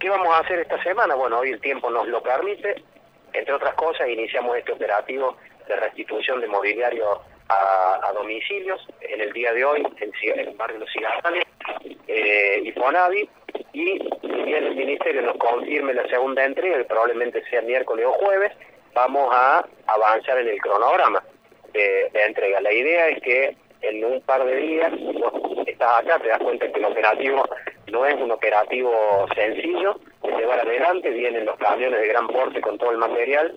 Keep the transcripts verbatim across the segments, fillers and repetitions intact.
¿qué vamos a hacer esta semana? Bueno, hoy el tiempo nos lo permite. Entre otras cosas, iniciamos este operativo de restitución de mobiliario a, a domicilios en el día de hoy en, en el barrio Los Cigarrales eh, y Fonavi, y si bien el Ministerio nos confirme la segunda entrega, que probablemente sea miércoles o jueves, vamos a avanzar en el cronograma de, de entrega. La idea es que en un par de días, bueno, estás acá, te das cuenta que el operativo no es un operativo sencillo de llevar adelante. Vienen los camiones de gran porte con todo el material,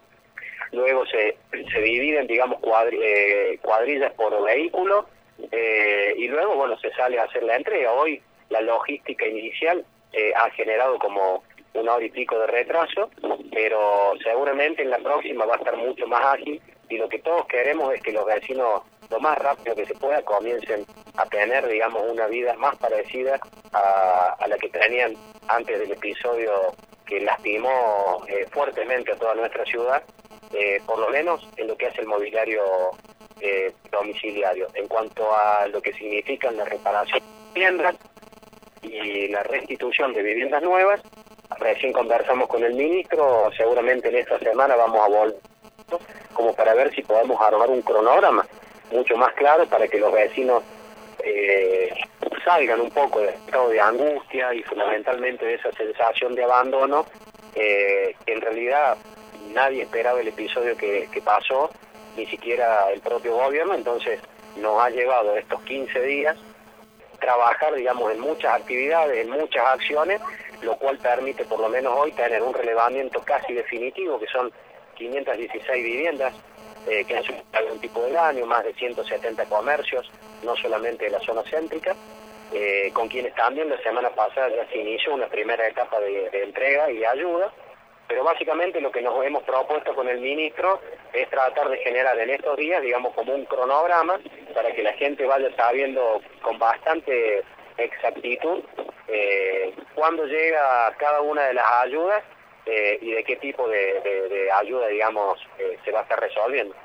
luego se, se dividen, digamos, cuadri, eh, cuadrillas por vehículo, eh, y luego, bueno, se sale a hacer la entrega. Hoy la logística inicial eh, ha generado como una hora y pico de retraso, pero seguramente en la próxima va a estar mucho más ágil, y lo que todos queremos es que los vecinos, lo más rápido que se pueda, comiencen a tener, digamos, una vida más parecida a, a la que tenían antes del episodio que lastimó eh, fuertemente a toda nuestra ciudad, eh, por lo menos en lo que hace el mobiliario eh, domiciliario. En cuanto a lo que significan la reparación de viviendas y la restitución de viviendas nuevas, recién conversamos con el ministro, seguramente en esta semana vamos a volver como para ver si podemos armar un cronograma mucho más claro para que los vecinos eh, salgan un poco del estado de angustia y fundamentalmente de esa sensación de abandono, eh, que en realidad nadie esperaba el episodio que, que pasó, ni siquiera el propio gobierno. Entonces nos ha llevado estos quince días trabajar, digamos, en muchas actividades, en muchas acciones, lo cual permite por lo menos hoy tener un relevamiento casi definitivo, que son quinientas dieciséis viviendas eh, que han sufrido algún tipo de daño, más de ciento setenta comercios, no solamente de la zona céntrica, eh, con quienes también la semana pasada ya se inició una primera etapa de, de entrega y de ayuda. Pero básicamente lo que nos hemos propuesto con el ministro es tratar de generar en estos días, digamos, como un cronograma para que la gente vaya sabiendo con bastante exactitud eh, cuándo llega cada una de las ayudas eh, y de qué tipo de, de, de ayuda, digamos, eh, se va a estar resolviendo.